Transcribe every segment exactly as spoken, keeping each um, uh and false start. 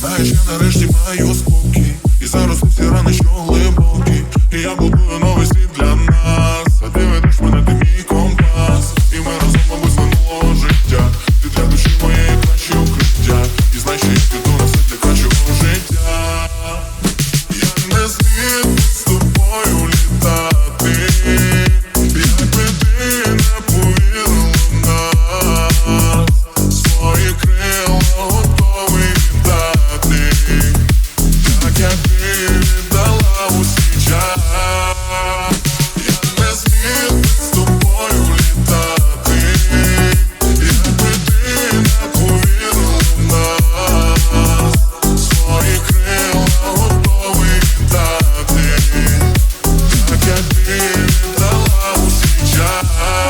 Знаєш, я нарешті маю спокій, і зараз усі рани, що глибокі. І я будую новий світ для нас. А ти ведеш мене, ти мій компас. І ми разом, мабуть, з минулого життя. Ти для душі моєї кращі укриття. І знай, що я піду на все для кращого життя. Я не зміг з тобою літати, якби ти не повірила в нас. Свої крила готовий віддати, так як ти віддала усі час. Я не зміг з тобою літати, якби ти не повірила в нас. Свої крила готовий віддати, так як ти віддала усі час.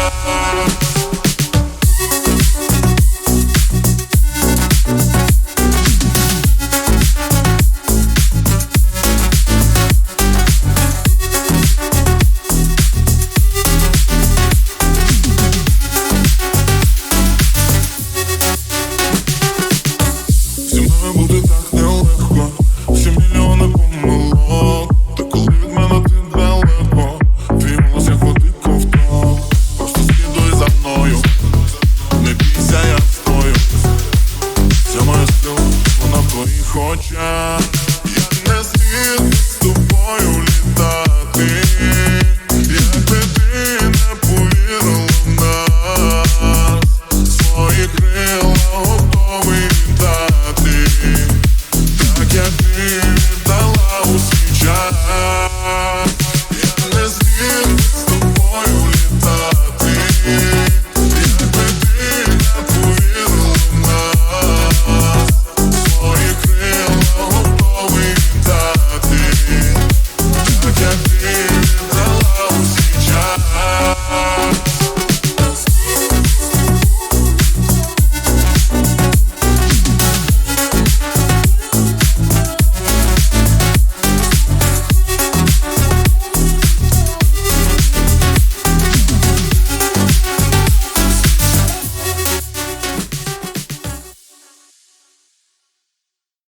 Зі мною бути так нелегко, всі мільйони помилок. Та коли від мене ти далеко, твій голос як води ковток. Просто слідуй за мною, не бійся, я стою. Вся моя сила, вона в твоїх очах. Я не зміг з тобою літати.